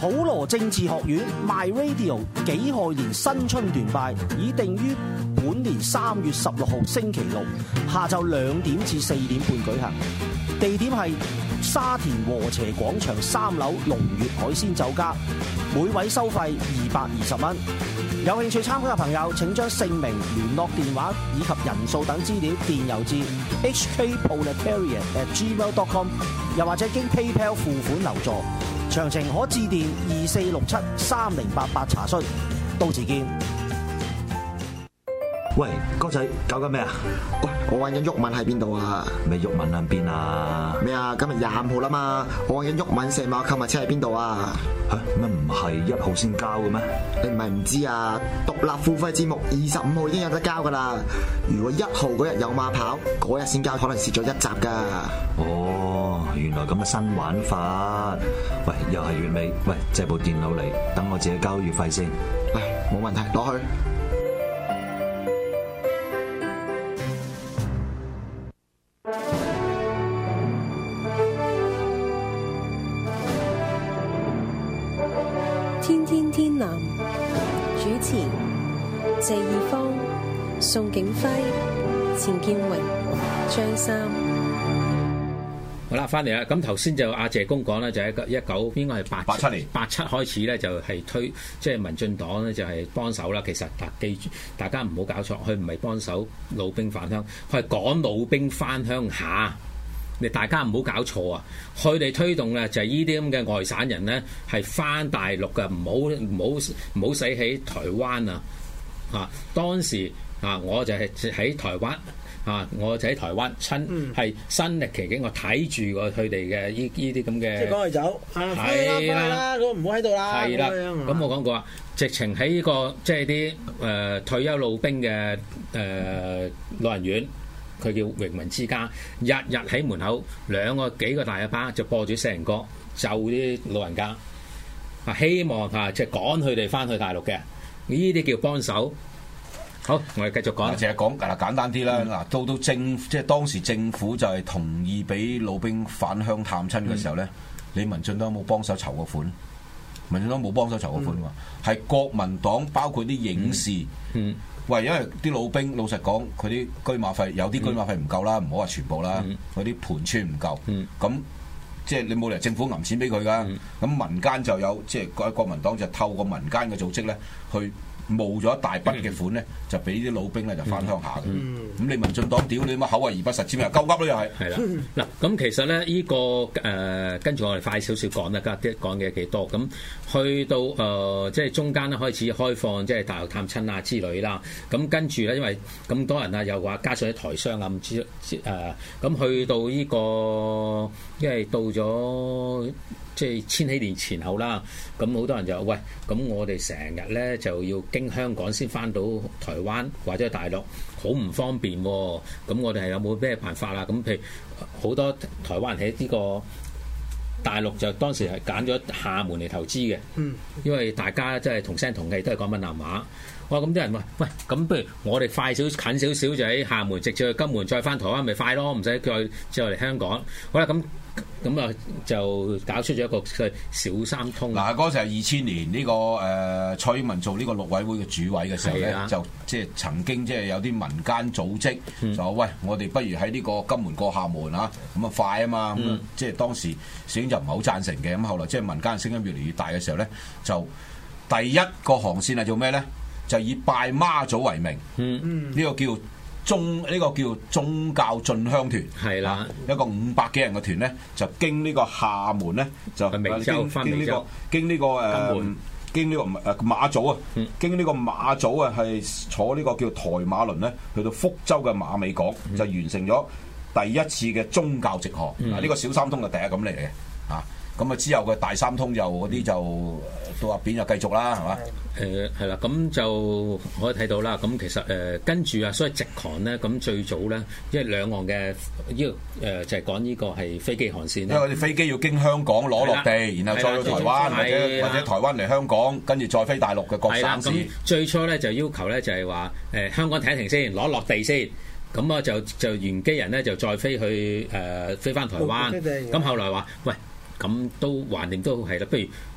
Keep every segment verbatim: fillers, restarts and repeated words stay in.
普羅政治學院 My Radio 己亥年新春團拜已定於本年三月十六號星期六下晝兩點至四點半舉行，地點係沙田禾輋廣場三樓龍悅海鮮酒家，每位收費二百二十蚊。有興趣參加嘅朋友請將姓名、聯絡電話以及人數等資料電郵至 h k proletariat at gmail dot com， 又或者經 PayPal 付款留座。詳情可致電二四六七三零八八查詢。到時見。 喂，哥仔，搞緊咩啊？ 喂，我揾緊毓民喺邊度啊？ 咪毓民喺邊啊？ 咩啊？今日廿五號啦嘛，我揾緊毓民石馬購物車喺邊度啊？ 嚇，乜唔係一號先交嘅咩？ 你唔係唔知啊？獨立付費節目二十五號已經有得交噶啦。如果一號嗰日有馬跑，嗰日先交，可能蝕咗一集噶。 哦，原來咁嘅新玩法。喂，又係月尾，喂，借部電腦嚟，等我自己交月費先。 喂，冇問題，攞去。 天天天藍主持謝義方、宋景輝、錢建榮、張三。 好啦，翻嚟啦。咁頭先就阿謝公講咧，就係一九應該係八八七年八七開始咧，就係推即係民進黨咧，就係幫手啦。其實大記住，大家唔好搞錯，佢唔係幫手老兵返鄉，佢係趕老兵翻鄉下。你大家唔好搞錯啊！佢哋推動咧就係呢啲咁嘅外省人咧係翻大陸嘅，唔好唔好唔好死喺台灣啊！啊，當時啊，我就係喺台灣啊，我就喺台灣親係身歷其境，我睇住過佢哋嘅呢呢啲咁嘅。 即係趕佢走，啊，係啦，咁唔好喺度啦。 係啦，咁我講過啊，直情喺呢個即係啲誒退休老兵嘅誒、呃、老人院。佢叫榮民之家，日日喺門口兩個幾個大阿爸就播住四人歌，就啲老人家啊，希望啊即係趕佢哋翻去大陸嘅，呢啲叫幫手。好，我哋繼續講。 淨係講嗱簡單啲啦，嗱、嗯、到到政即係當時政府就係同意俾老兵返鄉探親嘅時候咧，嗯、你民進黨有冇幫手籌個款？民進黨冇幫手籌個款喎，係、嗯、國民黨包括啲影視。嗯嗯喂，因為啲老兵老實講，佢啲居馬費有啲居馬費唔夠啦，唔好話全部啦，嗰啲盤村唔夠，咁、嗯、即係你冇理由政府揞錢俾佢噶，咁、嗯、民間就有即係國民黨就透過民間嘅組織咧去募咗一大筆嘅款咧，嗯、就俾啲老兵咧就翻鄉下嘅。咁、嗯嗯、你民進黨屌你乜口惠而不實踐啊，鳩噏咯又係。 係啦，嗱咁其實咧呢、這個誒、呃、跟住我哋快少少講啦，家啲講嘅幾多咁。去到誒、呃、即係中間咧開始開放即係大陸探親啊之類啦，咁跟住咧因為咁多人啊又話加上啲台商啊唔知誒，咁去到呢、這個因為到咗即係千禧年前後啦，咁好多人就喂，咁我哋成日咧就要經香港先翻到台灣或者大陸，好唔方便喎、啊，咁我哋係有冇咩辦法啊？咁譬如好多台灣人喺呢個大陸就當時係揀咗廈門嚟投資嘅，嗯，因為大家即係同聲同氣，都係講閩南話。哇！咁啲人話：喂，咁不如我哋快少近少少，就喺廈門直接去金門，再翻台灣咪快咯，唔使再再嚟香港。好啦，咁咁啊就搞出咗一個小三通。 嗱，嗰時係二千年呢、這個誒、呃、蔡英文做呢個陸委會嘅主委嘅時候咧，啊、就即係曾經即係有啲民間組織、嗯、就話：喂，我哋不如喺呢個金門過廈門啊，咁啊快啊嘛，咁、嗯、即係當時小英就唔係好贊成嘅。咁後來即係民間聲音越嚟越大嘅時候咧，就第一個航線係做咩咧？就以拜媽祖為名，呢、嗯、個叫宗呢、這個叫宗教進香團，係啦、啊，一個五百幾人嘅團咧，就經呢個廈門咧，就經經呢、這個經呢、這個誒、呃、經呢個誒馬祖啊，嗯、經呢個馬祖啊，係坐呢個叫台馬輪咧，去到福州嘅馬尾港，嗯、就完成咗第一次嘅宗教直航。嗱、嗯，呢、這個小三通就第一咁嚟嘅，啊，咁啊之後嘅大三通就嗰啲就到入邊就繼續啦，係嘛？ 誒係啦，咁就可以睇到啦。咁其實誒、呃、跟住啊，所以直航咧，咁最早咧，因為兩岸嘅呢、這個誒、呃、就係、是、講呢個係飛機航線。因為我哋飛機要經香港攞落地，然後再去台灣或者或者台灣嚟香港，跟住再飛大陸嘅各省市。 咁最初咧就要求咧就係話誒香港停一停先，攞落地先。咁啊就就原機人咧就再飛去誒、呃、飛翻台灣。咁後來話喂。咁都橫掂都係啦，不如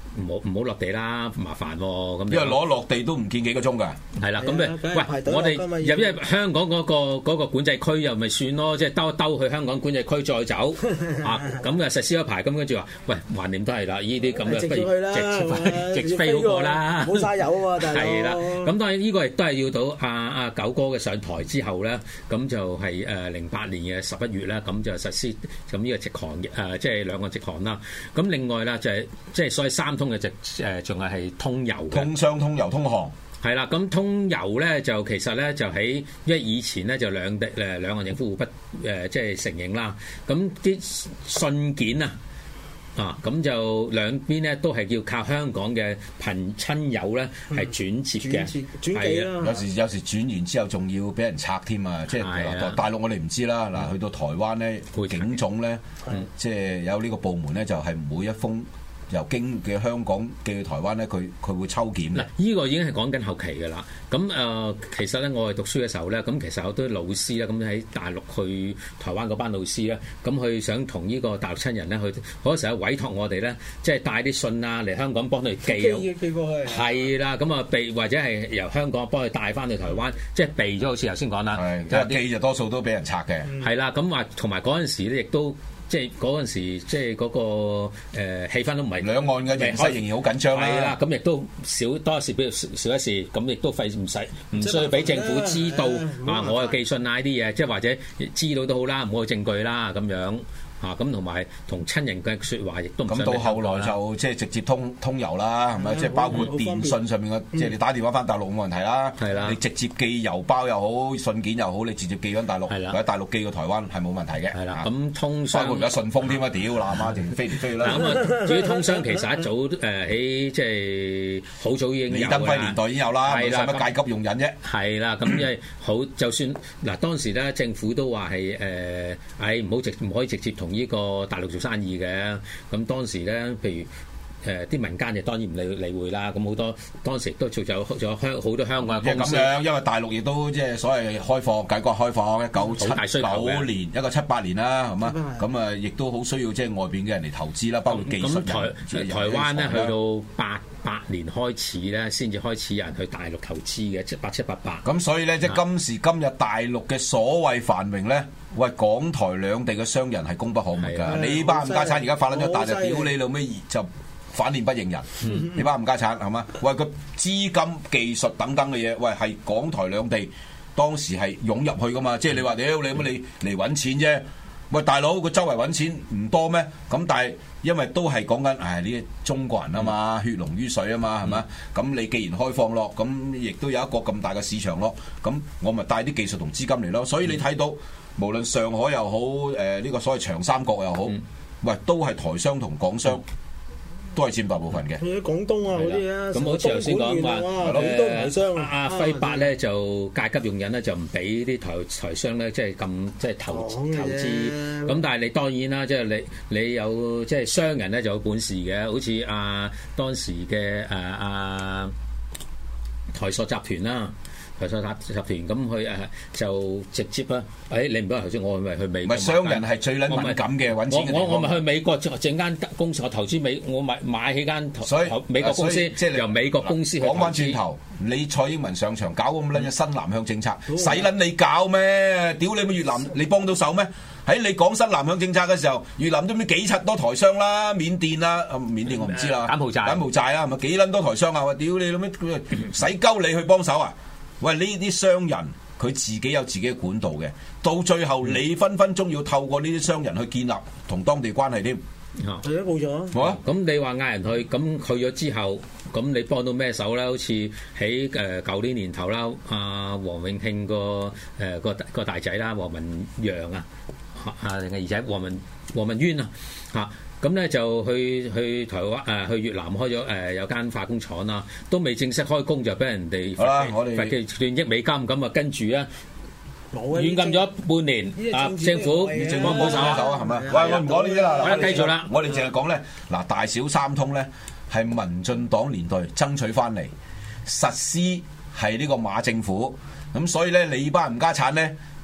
唔好唔好落地啦，麻煩喎咁。 因為攞落地都唔見幾個鐘㗎。 係啦，咁誒，喂，我哋入因為香港嗰個嗰個管制區又咪算咯，即係兜一兜去香港管制區再走啊，咁啊實施咗排，咁跟住話，喂，橫掂都係啦，呢啲咁嘅不如直直飛好過啦， 冇嘥油啊，大佬。 係啦，咁當然呢個亦都係要到阿阿九哥嘅上台之後咧，咁就係誒零八年嘅十一月咧，咁就實施咁呢個直航誒，即係兩個直航啦。咁另外啦，就係即係所謂三通嘅直誒，仲係係通油嘅。 通商、通郵、通航。 係啦，咁通郵咧就其實咧就喺，因為以前咧就兩地誒兩岸政府互不誒即係承認啦。咁啲信件啊啊咁就兩邊咧都係要靠香港嘅朋親友咧係轉接嘅， 轉寄啦。 有時有時轉完之後仲要俾人拆添啊！即係嗱，大陸我哋唔知啦。嗱，去到台灣咧，警總咧，即係有呢個部門咧，就係每一封由經嘅香港寄去台灣咧，佢佢會抽檢。嗱， 呢個已經係講緊後期㗎啦。咁誒、呃，其實咧，我哋讀書嘅時候咧，咁其實有啲老師咧，咁喺大陸去台灣嗰班老師咧，咁佢想同呢個大陸親人咧，去好多時候委託我哋咧，即係帶啲信啊嚟香港幫佢寄。寄寄過去。係啦，咁啊避或者係由香港幫佢帶翻去台灣，即係避咗，好似頭先講啦。 係，即係寄就多數都俾人拆嘅。 係啦，咁話同埋嗰陣時咧，亦都。即係嗰陣時，即係嗰個誒氣氛都唔係兩岸嘅形勢仍然好緊張啦。 係啦，咁亦都少多一事，比如少一事，咁亦都費唔使唔需要俾政府知道啊！我有寄信啊呢啲嘢，即係或者知道都好啦，唔好有證據啦咁樣。啊，咁同埋同親人嘅説話亦都唔想。 咁到後來就即係直接通通郵啦，係咪？即係包括電信上面嘅，即係你打電話翻大陸冇問題啦。係啦，你直接寄郵包又好，信件又好，你直接寄翻大陸，或者大陸寄過台灣係冇問題嘅。係啦，咁通商包括而家順豐添啊，屌嗱媽定飛嚟飛去啦。咁啊， 至於通商其實一早誒喺即係好早已經有啦。李登輝年代已經有啦， 係啦，乜階級用人啫？ 係啦，咁因為好就算嗱當時咧，政府都話係誒，誒唔好直唔可以直接同呢個大陸做生意嘅，咁當時咧，譬如誒啲、呃、民間就當然唔理理會啦，咁好多當時都做咗咗香好多香港嘅公司。 咁樣，因為大陸亦都即係所謂開放，改革開放，一九七九年一個七八年啦，係嘛？咁啊，亦都好需要即係外邊嘅人嚟投資啦，包括技術人。 台台灣咧去到八八年開始咧，先至開始有人去大陸投資嘅，即八七八八。 咁所以咧，即係今時今日大陸嘅所謂繁榮咧。喂，港台兩地嘅商人係功不可沒㗎。你班冚家產而家發撚咗大就屌你老尾，就反臉不認人。嗯、你班冚家產係嘛？喂，個資金、技術等等嘅嘢，喂係港台兩地當時係湧入去㗎嘛？即係你話屌你乜你嚟揾錢啫？喂，大佬佢周圍揾錢唔多咩？咁但係因為都係講緊唉呢啲中國人啊嘛，血濃於水啊嘛，係咪？咁、嗯、你既然開放咯，咁亦都有一個咁大嘅市場咯，咁我咪帶啲技術同資金嚟咯。所以你睇到。無論上海又好，誒、呃、呢、這個所謂長三角又好，嗯、喂都係台商同港商、嗯、都係佔大部分嘅。 去廣東啊嗰啲啊， 咁好似頭先講話， 誒阿輝伯咧就階級用人咧就唔俾啲台台商咧即係咁即係投投資。咁但係你當然啦，即、就、係、是、你你有即係、就是、商人咧就有本事嘅，好似阿當時嘅誒阿台塑集團啦。台塑集集團咁佢誒就直接啊！誒、哎、你唔好頭先，我咪去美國。唔係商人係最撚敏感嘅揾錢嘅地方。我我咪去美國整間公司，我投資美，我買買起間美國公司，即係由美國公司去投資。講翻轉頭，你蔡英文上場搞咁撚嘅新南向政策，使撚你搞咩？屌你咪越南，你幫到手咩？喺你講新南向政策嘅時候，越南都唔知幾柒多台商啦，緬甸啦，緬甸我唔知啦，柬埔寨柬埔寨啦，係咪幾撚多台商啊？話屌你老味，使鳩你去幫手啊！喂，呢啲商人佢自己有自己嘅管道嘅，到最後你分分鐘要透過呢啲商人去建立同當地關係添。 係啊，冇錯。 好啊，咁你話嗌人去，咁去咗之後，咁你幫到咩手咧？好似喺誒舊年年頭啦，阿黃永慶個誒個個大仔啦，黃文揚啊，啊定係兒仔黃文黃文淵啊，嚇。咁咧就去去台灣誒、呃、去越南開咗誒、呃、有間化工廠啦，都未正式開工就俾人哋罰罰幾億美金咁啊，跟住咧軟禁咗半年啊，政府政府冇手啊，係咪？喂，我唔講呢啲啦，我哋繼續啦，我哋淨係講咧嗱，大小三通咧係民進黨年代爭取翻嚟，實施係呢個馬政府，咁所以咧你班冚家產咧。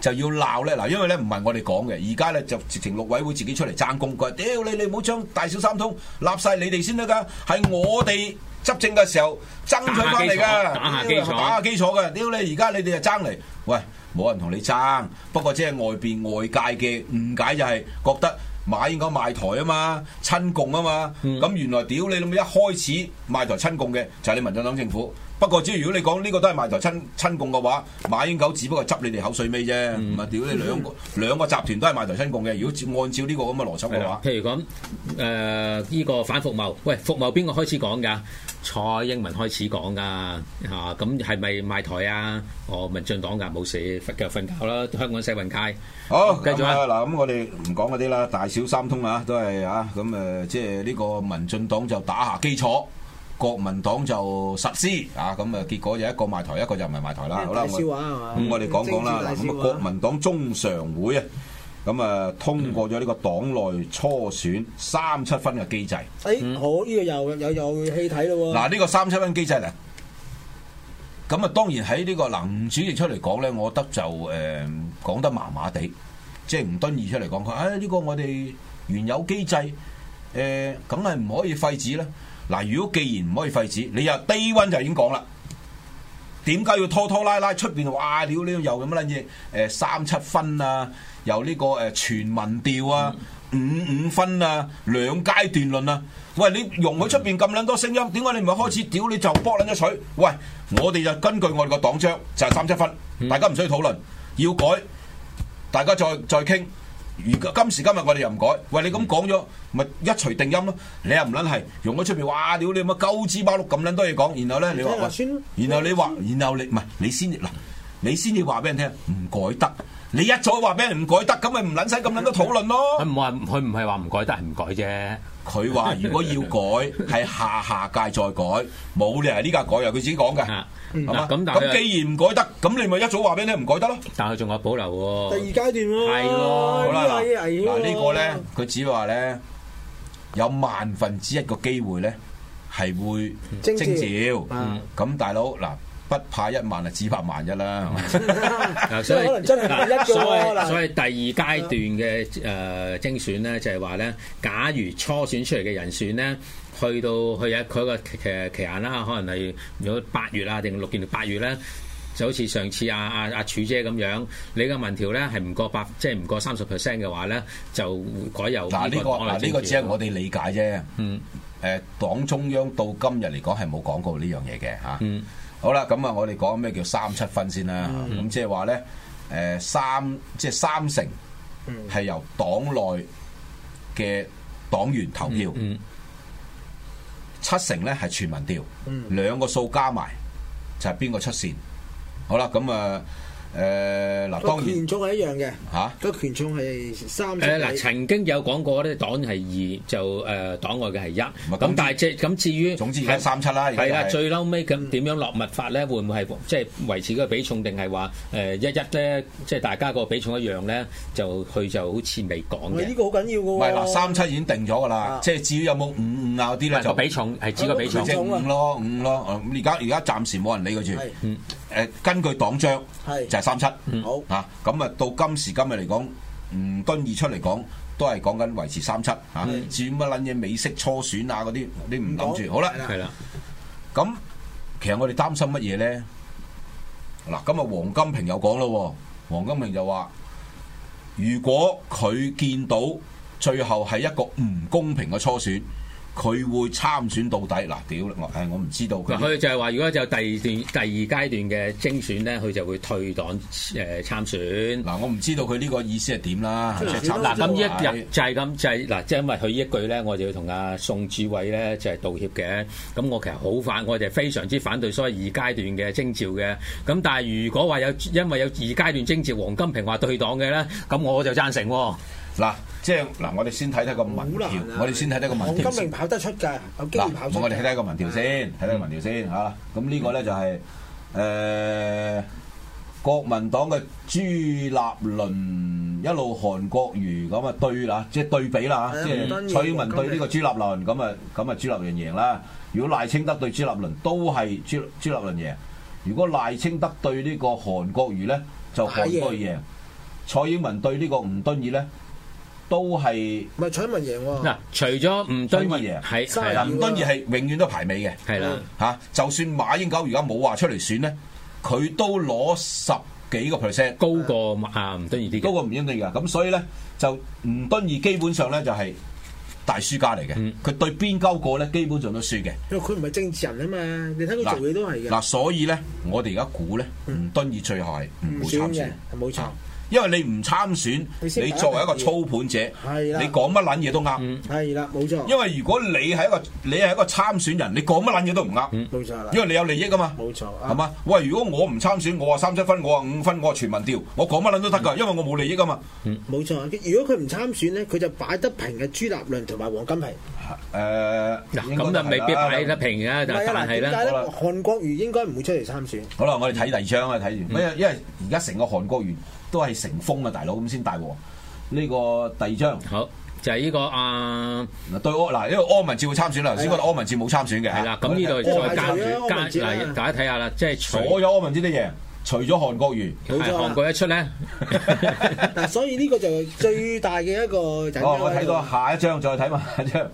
就要鬧咧嗱，因為咧唔係我哋講嘅，而家咧就直情陸委會自己出嚟爭功，佢話屌你你唔好將大小三通立晒你哋先得㗎，係我哋執政嘅時候爭取翻嚟㗎， 打下基礎， 打下基礎嘅，屌你而家你哋就爭嚟，喂冇人同你爭，不過即係外邊外界嘅誤解就係覺得馬英九賣台啊嘛，親共啊嘛，咁、嗯、原來屌你諗一開始賣台親共嘅就係你民進黨政府。不過，只要如果你講呢個都係賣台親親共嘅話，馬英九只不過執你哋口水尾啫，唔係屌你兩個兩個集團都係賣台親共嘅。如果按照呢個咁嘅邏輯嘅話， 譬如講誒呢個反服貿，喂服貿邊個開始講㗎？蔡英文開始講㗎嚇，咁係咪賣台啊？哦，民進黨㗎冇事，瞓覺瞓覺啦，香港世運街。 好， 繼續啊！ 嗱，咁我哋唔講嗰啲啦，大小三通啊，都係啊，咁誒，即係呢個民進黨就打下基礎。國民黨就實施啊，咁啊結果就一個賣台，一個就唔係賣台啦。好啦，咁我哋講講啦。嗱，咁啊國民黨中常會啊，咁啊通過咗呢個黨內初選三七分嘅機制。 誒，好，呢個又有有戲睇咯喎。 嗱，呢個三七分機制咧，咁啊當然喺呢個林主席出嚟講咧，我覺得就誒講得麻麻地，即係吳敦義出嚟講佢，誒呢個我哋原有機制，誒梗係唔可以廢止啦。嗱，如果既然唔可以廢止，你又低溫就已經講啦，點解要拖拖拉拉出邊？哇！屌你又咁乜撚嘢？誒三七分啊，又呢個誒全民調啊，五五分啊，兩階段論啊。喂，你容許出邊咁撚多聲音，點解你唔係開始屌你就卜撚咗水？喂，我哋就根據我哋個黨章就係三七分，大家唔需要討論，要改，大家再再傾。如果今時今日我哋又唔改，喂你咁講咗，咪一錘定音咯？你又唔撚係用咗出邊，哇！屌你乜鳩枝巴碌咁撚多嘢講，然後咧你話，然後你話，然後你唔係你先嗱，你先至話俾人聽唔改得，你一早話俾人唔改得，咁咪唔撚使咁撚多討論咯。 佢唔話，佢唔係話唔改得，係唔改啫。 佢話如果要改，係下下屆再改，冇理由呢屆改啊！佢自己講嘅。係嘛？咁咁既然唔改得，咁你咪一早話俾你唔改得咯。 但係仲有保留喎。 第二階段喎。 係喎。 好啦，嗱嗱呢個咧，佢只話咧有萬分之一個機會咧係會徵召。嗯。咁大佬嗱，不怕一萬啊，只怕萬一啦。 嗱，所以可能真係萬一嘅喎。 所以第二階段嘅誒徵選咧，就係話咧，假如初選出嚟嘅人選咧。去到去有佢個期期限啦，可能係如果八月啊定六月定八月咧，就好似上次阿阿阿柱姐咁樣，你個民調咧係唔過百，即係唔過三十 percent 嘅話咧，就改由嗱呢個嗱呢個只係我哋理解啫。 嗯。 誒，黨中央到今日嚟講係冇講過呢樣嘢嘅嚇。 嗯。 好啦，咁啊，我哋講咩叫三七分先啦。咁、嗯、即係話咧，誒三即係三成係由黨內嘅黨員投票。嗯。嗯七成咧係全民調，嗯、兩個數加埋就係邊個出線？好啦，咁啊誒嗱，當然權重係一樣嘅嚇， 個權重係三。 誒嗱，曾經有講過咧，黨係二，就誒、呃、黨外嘅係一。咁但係即係咁至於總之係三七啦。 係啦，最嬲尾咁點樣落密法咧？會唔會係即係維持嗰個比重，定係話誒一一咧？即係大家個比重一樣咧，就佢就好似未講嘅。 呢個好緊要嘅喎。 唔係嗱，三七已經定咗㗎啦。即係至於有冇五五啊嗰啲咧，就比重係指個比重。 即係五咯，五咯。而家而家暫時冇人理佢住。嗯。誒，根據黨章就係三七。 好。 嚇，咁啊到今時今日嚟講，吳敦義出嚟講都係講緊維持三七嚇。至於乜撚嘢美式初選啊嗰啲，你唔諗住。好啦， 係啦。 咁其實我哋擔心乜嘢咧？嗱，今日黃金平又講咯，黃金平就話：如果佢見到最後係一個唔公平嘅初選，佢會參選到底。嗱，屌我誒，我唔知道佢。 佢就係話，如果就第二段第二階段嘅徵選咧，佢就會退黨誒參選。 嗱，我唔知道佢呢個意思係點啦。 嗱，咁一日就係咁，就係嗱，即係因為佢呢一句咧，我就要同阿宋主委咧就係道歉嘅。咁我其實好反，我哋非常之反對所謂二階段嘅徵召嘅。咁但係如果話有因為有二階段徵召，黃金平話退黨嘅咧，咁我就贊成喎。 嗱，即係嗱，我哋先睇睇個民調，我哋先睇睇個民調。 黃金明跑得出㗎，有機會跑出。 我哋睇睇個民調先，睇睇個民調先嚇。咁呢個咧就係誒國民黨嘅朱立倫一路韓國瑜咁啊對啦，即係對比啦嚇，即係蔡英文對呢個朱立倫咁啊咁啊朱立倫贏啦。如果賴清德對朱立倫都係朱朱立倫贏。如果賴清德對呢個韓國瑜咧就韓國瑜贏。 蔡英文對呢個吳敦義咧都係唔係蔡英文贏喎？ 嗱，除咗吳敦義係係啦， 吳敦義係永遠都排尾嘅， 係啦嚇。就算馬英九而家冇話出嚟選咧，佢都攞十幾個 percent 高過啊吳敦義啲， 高過吳敦義㗎。咁所以咧就吳敦義基本上咧就係大輸家嚟嘅。佢、嗯、對邊鳩個咧基本上都輸嘅。 因為佢唔係政治人啊嘛，你睇佢做嘢都係嘅。 嗱，所以咧我哋而家估咧，吳敦義最後係唔會參選， 冇錯。 因為你唔參選，你作為一個操盤者，你講乜撚嘢都啱。 係啦，冇錯。 因為如果你係一個你係一個參選人，你講乜撚嘢都唔啱。 冇錯啦。因為你有利益㗎嘛。 冇錯。 係嘛？喂，如果我唔參選，我話三七分，我話五分，我話全民調，我講乜撚都得㗎，因為我冇利益㗎嘛。 冇錯。如果佢唔參選咧，佢就擺得平嘅朱立倫同埋黃金平。 誒， 嗱，咁就未必擺得平嘅，但係咧， 韓國瑜應該唔會出嚟參選。 好啦，我哋睇第二張啊，睇住。因為因為而家成個韓國瑜都係成風啊，大佬咁先大鑊。呢個第二張好就係呢個啊嗱對柯嗱，因為柯文哲會參選啦，頭先覺得柯文哲冇參選嘅。 係啦，咁呢度再加加嗱，大家睇下啦，即係所有柯文哲都贏，除咗韓國瑜， 冇錯。 韓國一出咧， 嗱，所以呢個就係最大嘅一個。 哦，我睇到下一張，再睇埋下一張。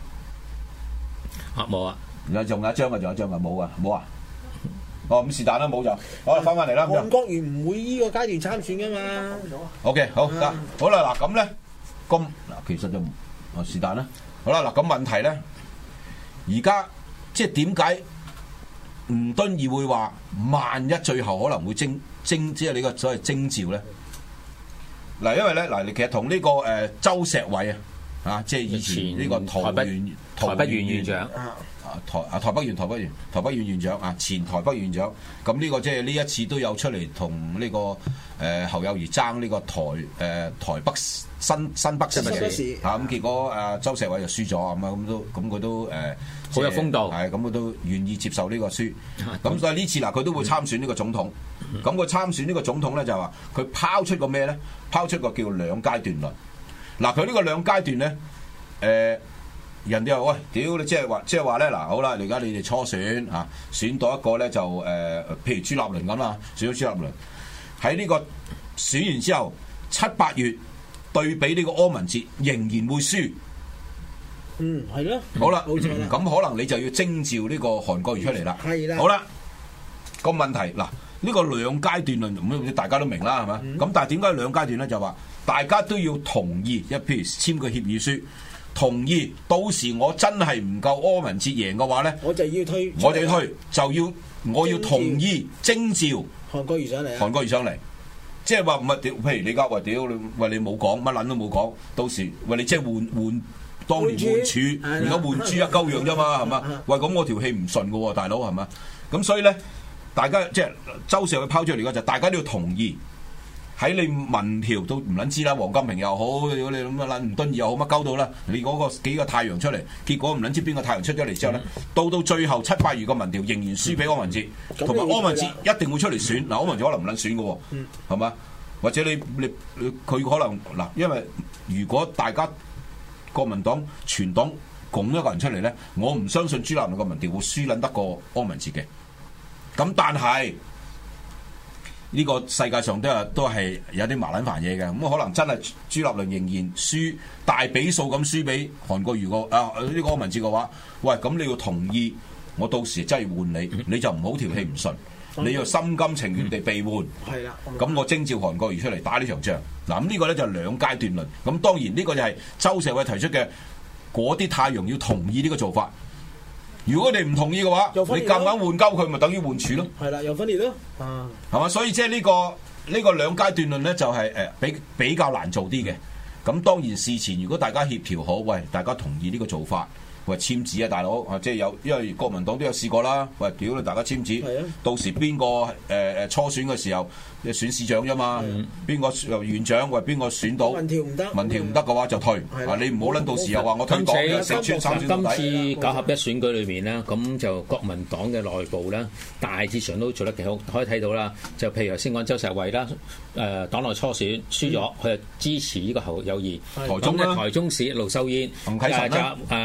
啊冇啊， 有仲有一張啊，仲有一張啊，冇啊，冇啊。哦，咁是但啦，冇就，好啦，翻返嚟啦。 韓國瑜唔會呢個階段參選噶嘛。 O K，好得，好啦，嗱咁咧，咁嗱其實就啊是但啦。好啦，嗱咁問題咧，而家即係點解吳敦義會話萬一最後可能會徵徵即係呢個所謂徵召咧？嗱，因為咧嗱，其實同呢個誒周石偉啊，啊即係以前呢個桃園台北縣縣長。 台啊台北縣台北縣台北縣縣長啊前台北縣長，咁呢個即係呢一次都有出嚟同呢個誒、呃、侯友宜爭呢個台誒、呃、台北新新北市嘅嚇，咁結果誒、呃、周石偉就輸咗咁啊，咁都咁佢都誒好、呃、 有風度， 係咁佢都願意接受呢個輸，咁所以呢次嗱佢都會參選呢個總統，咁佢參選呢個總統咧就話佢拋出個咩咧？拋出個叫兩階段論，嗱佢呢個兩階段咧誒。呃人哋話喂，屌你即係話，即係話咧嗱，好啦，而家你哋初選嚇、啊，選到一個咧就誒、呃，譬如朱立倫咁啦，選咗朱立倫，喺呢個選完之後七八月對比呢個柯文哲，仍然會輸。 嗯，係咯。 好啦， 冇錯啦。 咁、嗯、可能你就要徵召呢個韓國瑜出嚟啦。 係啦。 好啦，個問題嗱，呢、呢個兩階段論咁，大家都明啦，係嘛？咁、嗯、但係點解兩階段咧？就話大家都要同意，一譬如簽個協議書。同意，到時我真係唔夠柯文哲贏嘅話咧， 我就要推， 我就要推，就要我要同意徵召韓國瑜上嚟， 韓國瑜上嚟，即係話唔係屌，譬如你而家話屌你，喂你冇講乜撚都冇講，到時喂你即係換換當年換柱，而家換豬一鳩樣啫嘛，係嘛？喂咁我條氣唔順嘅喎，大佬係嘛？咁所以咧，大家即係周社去拋出嚟嘅就大家都要同意。喺你民調都唔撚知啦，黃金平又好，你咁啊撚吳敦義又好，乜鳩到啦？你嗰個幾個太陽出嚟，結果唔撚知邊個太陽出咗嚟之後咧，到到最後七八月個民調仍然輸俾柯文哲，同埋柯文哲一定會出嚟選。嗱，柯文哲可能唔撚選嘅喎，係嘛？或者你你佢可能嗱，因為如果大家國民黨全黨拱一個人出嚟咧，我唔相信朱立倫個民調會輸撚得過柯文哲嘅。咁但係。呢個世界上都係都係有啲麻撚煩嘢嘅，咁可能真係朱立倫仍然輸大比數咁輸俾韓國瑜個啊呢個柯文哲嘅話，喂咁你要同意，我到時真係換你，你就唔好條氣唔順，你要心甘情願地被換，係啦，咁我徵召韓國瑜出嚟打呢場仗，嗱咁呢個咧就係兩階段論，咁當然呢個就係周社偉提出嘅嗰啲太陽要同意呢個做法。如果你唔同意嘅話，你夾硬換鳩佢，咪等於換柱咯。係啦，又分裂咯。啊，係嘛？所以即係呢個呢個兩階段論咧，就係誒比比較難做啲嘅。咁當然事前如果大家協調好，喂，大家同意呢個做法，喂簽字啊，大佬啊，即係有，因為國民黨都有試過啦。喂，屌你，大家簽字，到時邊個誒誒初選嘅時候，選市長啫嘛，邊個又院長，喂邊個選到？民調唔得，民調唔得嘅話就退。啊，你唔好撚到時又話我退黨，食穿三穿底。 今次九合一選舉裏面咧，咁就國民黨嘅內部咧，大致上都做得幾好，可以睇到啦。就譬如頭先講周石偉啦，誒黨內初選輸咗，佢就支持呢個侯友宜。台中咧，台中市盧秀燕，誒就誒江啟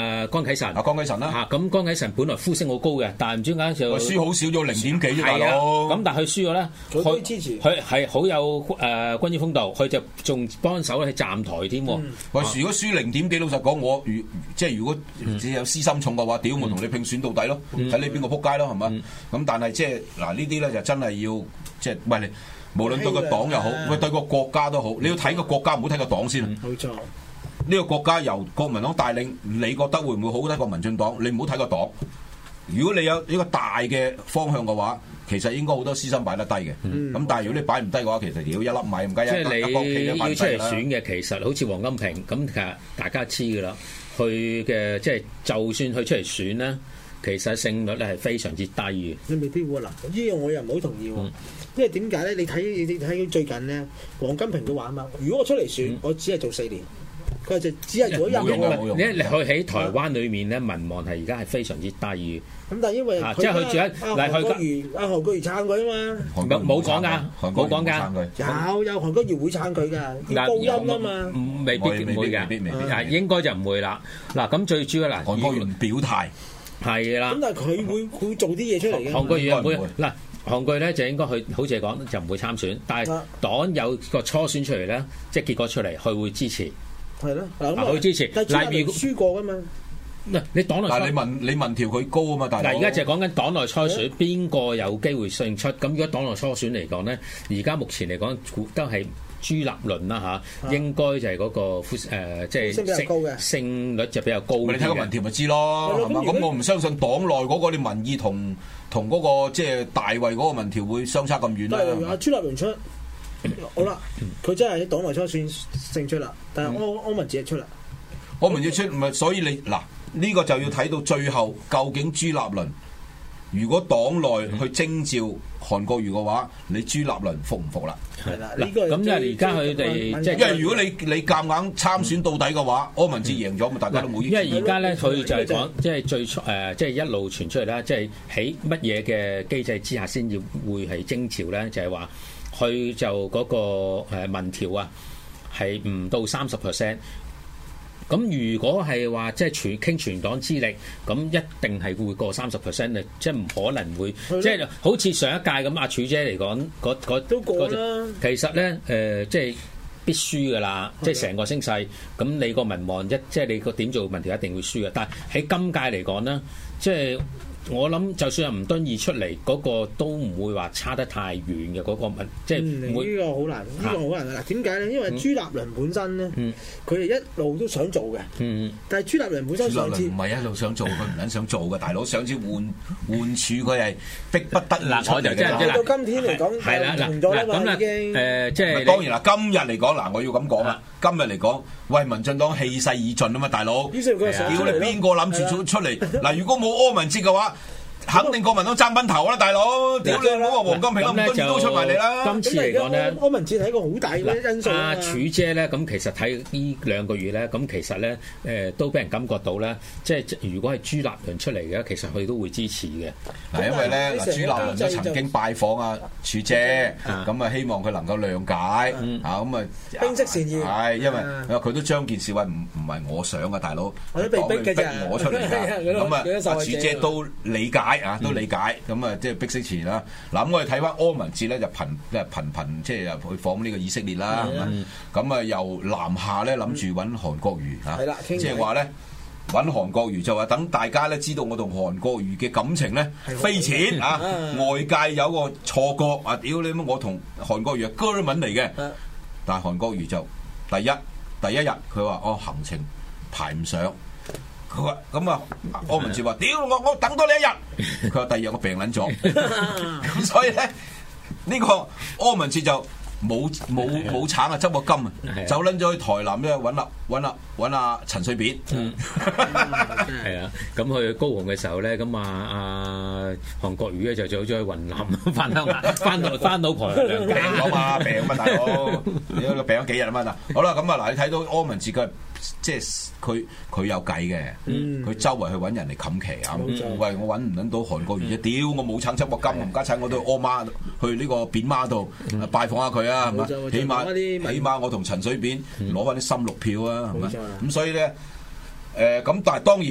啟臣啊，江啟臣啦嚇，咁江啟臣本來呼聲好高嘅，但係唔知點解就輸好少咗零點幾啫，大係啊佬。 咁但係佢輸咗咧， 佢都支持佢係好有誒君子風度，佢就仲幫手去站台添喎。 喂，如果輸零點幾，老實講，我如即係如果只有私心重嘅話，屌我同你拼選到底咯，睇你邊個撲街咯，係嘛？咁但係即係嗱呢啲咧就真係要即係喂你。無論對個黨又好，喂對個國家都好，你要睇個國家，唔好睇個黨先。 冇錯， 呢個國家由國民黨帶領，你覺得會唔會好得過民進黨？你唔好睇個黨。如果你有呢個大嘅方向嘅話，其實應該好多私心擺得低嘅。咁、嗯、但係如果你擺唔低嘅話，其實屌一粒米唔計一即係你要出嚟選嘅，其實好似黃金平咁，其實大家知㗎啦。佢嘅即係就算佢出嚟選咧。其實勝率咧係非常之低嘅。 你未必喎嗱，呢樣我又唔好同意喎。嗯、因為點解咧？你睇你睇最近咧，黃金平都話啊嘛。如果我出嚟選，嗯、我只係做四年，佢就只係做一任嘅。 你你佢喺台灣裏面咧，民望係而家係非常之低嘅。 咁但係因為即係佢住喺嗱，韓國瑜阿韓國瑜撐佢啊嘛， 冇冇講㗎，冇講㗎。 有有韓國瑜會撐佢㗎，要高音啊嘛。 未必唔會㗎，啊應該就唔會啦。嗱咁最主要嗱， 韓國瑜表態。 係啦， 咁但係佢會會做啲嘢出嚟嘅。 韓國瑜又會嗱，韓國瑜咧就應該去，好似係講就唔會參選，但係黨有個初選出嚟咧，即係結果出嚟，佢會支持。係咯，嗱咁佢支持。 但係朱立倫輸過㗎嘛？ 嗱，你黨內但係你問你民調佢高啊嘛？但係嗱，而家就係講緊黨內初選，邊個有機會勝出？咁如果黨內初選嚟講咧，而家目前嚟講都係。朱立倫啦嚇，應該就係嗰、那個誒、呃，即係勝勝率就比較高。你睇個民調咪知咯，係嘛？咁我唔相信黨內嗰個啲民意同同嗰個即係大衛嗰個民調會相差咁遠啦。 但係阿朱立倫出好啦，佢真係喺黨內初選勝出啦，但係柯柯文哲出啦， 柯文哲出唔係，所以你嗱呢、這個就要睇到最後究竟朱立倫。如果黨內去徵召韓國瑜嘅話，你朱立倫服唔服啦？ 係啦，呢個咁即係而家佢哋即係， 因為如果你你夾硬參選到底嘅話，柯文哲贏咗，咪大家都冇意見。 因為而家咧，佢就係講，即係最初誒，即係一路傳出嚟啦，即係喺乜嘢嘅機制之下先至會係徵召咧？就係話，佢就嗰個誒民調啊，係唔到三十 percent。咁如果係話即係全傾全黨之力，咁一定係會過三十 percent 嘅，即係唔可能會，即係好似上一屆咁阿柱姐嚟講，嗰嗰都過啦。 其實咧誒、呃，即係必輸㗎啦，即係成個聲勢。咁你個民望一，即係你個點做民調一定會輸嘅。但係喺今屆嚟講咧，即係。我諗就算係吳敦義出嚟，嗰、那個都唔會話差得太遠嘅嗰、那個問，即係唔會。 呢、嗯這個好難，呢、這個好難㗎。點解咧？因為朱立倫本身咧，佢哋、嗯、一路都想做嘅。嗯、但係朱立倫本身上次唔係一路想做，佢唔撚想做嘅。大佬上次換換處，佢係逼不得已出嚟嘅。 到今天嚟講，係啦嗱，咁啦誒，即係當然啦。今日嚟講嗱，我要咁講啦。今日嚟講，喂，民進黨氣勢已盡啊嘛，大佬。屌你邊個諗住出出嚟？嗱，如果冇柯文哲嘅話。肯定國民黨爭崩頭啦，大佬！屌你唔好話黃金平咁多都出埋嚟啦。 今次嚟講咧， 柯文哲係一個好大嘅因素啊。 阿柱姐咧，咁其實睇呢兩個月咧，咁其實咧，誒都俾人感覺到咧，即係如果係朱立倫出嚟嘅，其實佢都會支持嘅。 嗱，因為咧，嗱，朱立倫都曾經拜訪阿柱姐，咁啊希望佢能夠諒解啊，咁啊， 冰釋善意。 係，因為佢都將件事話唔唔係我想嘅，大佬， 我都被逼嘅啫， 我出嚟㗎。咁啊，阿柱姐都理解。啊，都理解咁啊，即係逼釋前啦。嗱，咁我哋睇翻柯文哲咧，就頻即係頻頻即係去訪呢個以色列啦，係嘛？咁啊，由南下咧諗住揾韓國瑜嚇，即係話咧揾韓國瑜就話等大家咧知道我同韓國瑜嘅感情咧非淺啊！外界有個錯覺啊，屌你乜我同韓國瑜係哥們嚟嘅，但係韓國瑜就第一第一日佢話哦行程排唔上。佢話咁啊，柯文哲話：屌我我等多你一日。佢話第二日我病撚咗，咁所以咧呢、呢個柯文哲就冇冇冇橙啊，執個金啊，走撚咗去台南咧揾啦揾啦揾阿陳水扁。 係啊，咁去高雄嘅時候咧，咁啊阿韓國瑜咧就走咗去雲南翻鄉，翻到翻到台兩病啊嘛，病啊大佬，你個病咗幾日啊嘛嗱。好啦，咁啊嗱，你睇到柯文哲嘅。即係佢佢有計嘅，佢、嗯、周圍去揾人嚟冚旗啊！嗯、喂，我揾唔揾到韓國瑜啫？屌、嗯，我冇橙汁個金，唔加橙我都柯媽去呢個扁媽度拜訪下佢啊，係嘛？起碼起碼我同陳水扁攞翻啲心綠票啊，係嘛？咁所以咧，誒、呃、咁，但係當然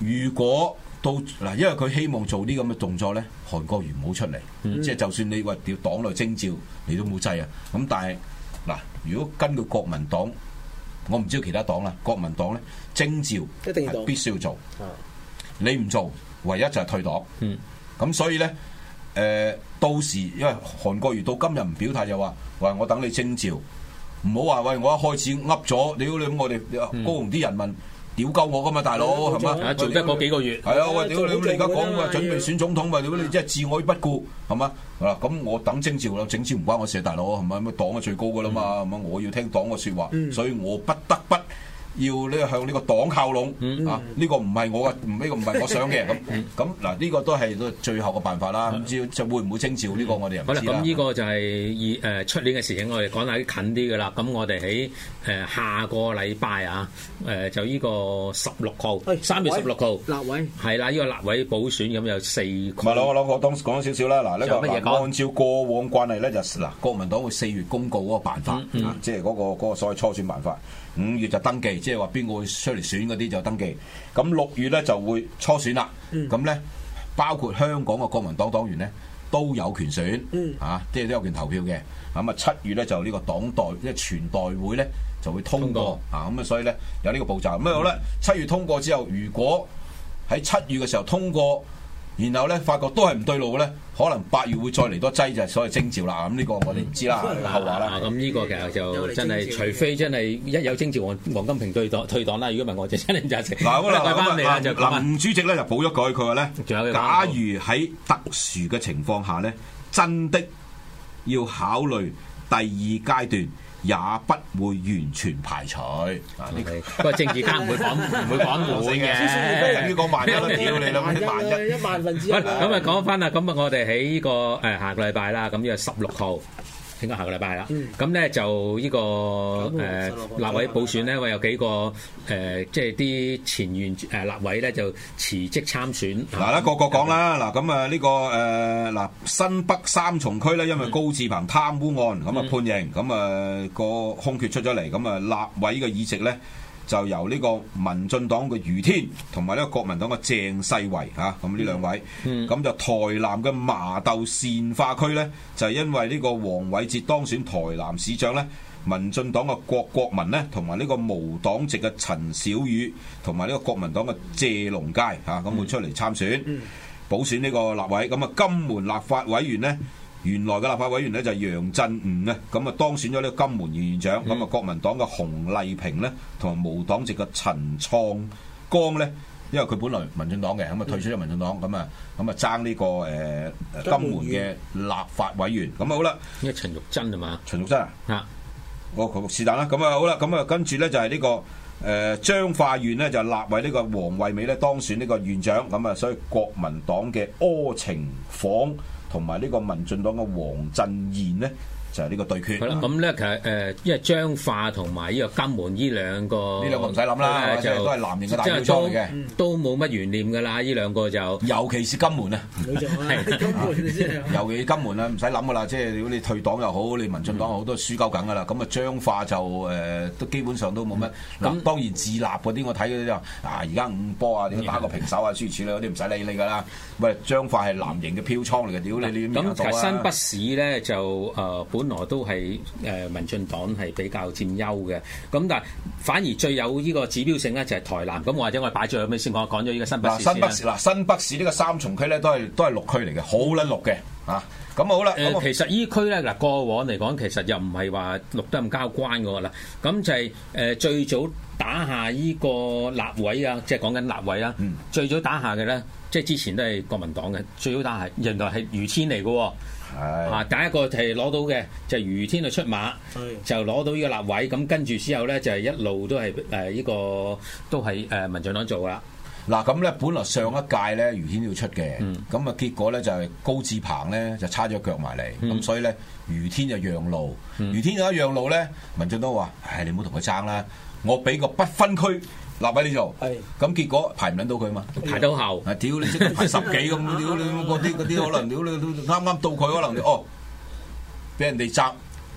如果到嗱，因為佢希望做啲咁嘅動作咧，韓國瑜唔好出嚟，嗯、即係就算你話調黨內徵召，你都冇制啊。咁但係嗱，如果根據國民黨，我唔知道其他黨啦，國民黨咧徵召一定要必須要做， 啊、你你唔做，唯一就係退黨。咁、嗯、所以咧，誒、呃、到時因為韓國瑜到今日唔表態就話，話我等你徵召，唔好話喂我一開始噏咗，屌你我哋高雄啲人民。屌鳩我噶嘛，大佬係嘛？ 做得嗰幾個月係啊！喂，屌你！你而家講話準備選總統嘛？屌你！即係置我於不顧係嘛？嗱咁我等徵召啦，徵召唔關我事，大佬係咪？咁黨係最高噶啦嘛，係嘛？我要聽黨嘅説話，所以我不得不要呢向呢個黨靠攏啊！呢個唔係我嘅，呢個唔係我想嘅咁咁嗱，呢個都係最後嘅辦法啦。唔知就會唔會徵召呢個我哋又唔知啦。 好啦，咁呢個就係二誒出年嘅事情，我哋講下啲近啲嘅啦。咁我哋喺誒下個禮拜啊，誒就呢個十六號，三月十六號立委係啦，呢個立委補選咁有四區。 唔係啦，我諗我當時講少少啦。嗱呢個按照過往慣例咧，就嗱國民黨會四月公告嗰個辦法啊，即係嗰個嗰個所謂初選辦法。五月就登記，即係話邊個會出嚟選嗰啲就登記。咁六月咧就會初選啦。咁咧、嗯、包括香港嘅國民黨黨員咧都有權選，嗯、啊，即係都有權投票嘅。咁啊七月咧就呢個黨代即係全代會咧就會通過，通過啊。咁啊所以咧有呢個步驟。咁啊好啦，七月通過之後，如果喺七月嘅時候通過，然後咧發覺都係唔對路咧，可能八月會再嚟多劑就係所謂徵召啦。咁呢個我哋唔知啦，後話啦。 咁呢個其實就真係，除非真係一有徵召，黃黃金平退黨退黨啦。如果唔係，我就真係唔贊成。 嗱，嗱， 嗱，嗱， 嗱，吳主席咧就補咗句，佢話咧，假如喺特殊嘅情況下咧，真的要考慮第二階段。也不會完全排除啊！呢個不過政治家唔會講唔會講滿嘅， 呢個萬一啦，屌你兩蚊一萬一， 一萬分之一。咁啊講翻啦，咁啊我哋喺呢個誒下個禮拜啦，咁呢個十六號。應該下個禮拜啦，咁咧、嗯、就呢、這個誒、呃、立委補選咧，我有幾個誒、呃，即係啲前員誒、呃、立委咧就辭職參選。 嗱啦，個個講啦，嗱咁啊呢個誒嗱新北三重區咧，因為高志鵬貪污案咁啊、嗯、判刑，咁啊個空缺出咗嚟，咁啊立委嘅議席咧。就由呢個民進黨嘅余天同埋呢個國民黨嘅鄭世維嚇，咁呢兩位，咁、嗯、就台南嘅麻豆善化區咧，就係、是、因為呢個黃偉哲當選台南市長咧，民進黨嘅郭國文咧，同埋呢個無黨籍嘅陳小宇，同埋呢個國民黨嘅謝龍佳嚇，咁、啊、會出嚟參選，嗯、補選呢個立委，咁啊金門立法委員咧。原來嘅立法委員咧就係楊振吾啊，咁啊當選咗呢個金門縣縣長，咁啊、嗯、國民黨嘅洪麗萍咧，同埋無黨籍嘅陳創光咧，因為佢本來民進黨嘅，咁啊退出咗民進黨，咁啊咁啊爭呢個誒、呃、金門嘅立法委員，咁啊好啦， 呢個陳玉珍係嘛？ 陳玉珍啊， 啊， 哦是但啦，咁啊好啦，咁啊跟住咧就係呢、這個誒彰化縣咧就立為呢個黃惠美咧當選呢個縣長，咁啊所以國民黨嘅柯程訪。同埋呢個民進黨嘅黃振賢咧，就係、是、呢個對決。係啦， 咁咧其實誒，因為彰化同埋呢個金門呢兩個， 呢兩個唔使諗啦，就都係藍營嘅大票倉嚟嘅， 都冇乜懸念㗎啦。呢兩個就， 尤其是金門啊， 係金門先， 尤其金門啊，唔使諗㗎啦。即係如果你退黨又好，你民進黨又好，都輸鳩緊㗎啦。咁啊，彰化就誒，都基本上都冇乜。咁當然自立嗰啲，我睇嗰啲就啊，而家五波啊，點打個平手啊，諸如此類嗰啲唔使理你㗎啦。喂，彰化係藍營嘅票倉嚟嘅，屌你你咁其實新北市咧就誒、呃、本來都係誒、呃、民進黨係比較佔優嘅，咁但係反而最有呢個指標性咧就係台南，咁或者我哋擺咗咩先講講咗呢個新北市新北市嗱新北市呢個三重區咧都係都係綠區嚟嘅，好撚綠嘅啊！咁好啦，誒、 呃、其實依區咧嗱過往嚟講，其實又唔係話綠得咁交關嘅啦，咁就係、是、誒、呃、最早打下依個立委啊，即係講緊立委啦，嗯、最早打下嘅咧。即係之前都係國民黨嘅，最好打係原來係余天嚟嘅喎，係啊第一個係攞到嘅就係、是、余天去出馬，是就攞到呢個立委，咁跟住之後咧就係、是、一路都係誒依個都係誒、呃、民進黨做啦。 嗱咁咧，本來上一屆咧余天要出嘅，咁啊、嗯、結果咧就係高志鵬咧就叉咗腳埋嚟，咁、嗯、所以咧余天就讓路，嗯、余天有一讓路咧，民進黨話：唉，你唔好同佢爭啦，我俾個不分區。立喺呢度，咁結果排唔撚到佢嘛？ 排到後， 啊屌你即係排十幾咁，屌你嗰啲嗰啲可能屌你啱啱到佢可能哦，俾人哋爭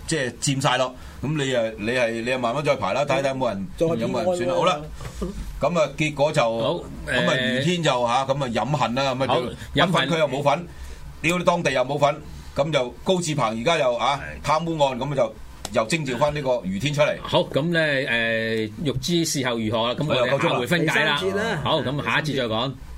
即係佔晒咯。咁你誒你係你又慢慢再排啦，睇睇有冇人有冇人選啦。好啦，咁啊結果就咁啊余天就嚇咁啊飲恨啦，咁啊飲份佢又冇份，屌你當地又冇份，咁就高志鵬而家又啊貪污案，咁就又徵召翻呢個余天出嚟。 好，咁咧誒，欲知事後如何啦？咁我哋下回分解啦。好，咁下一節再講。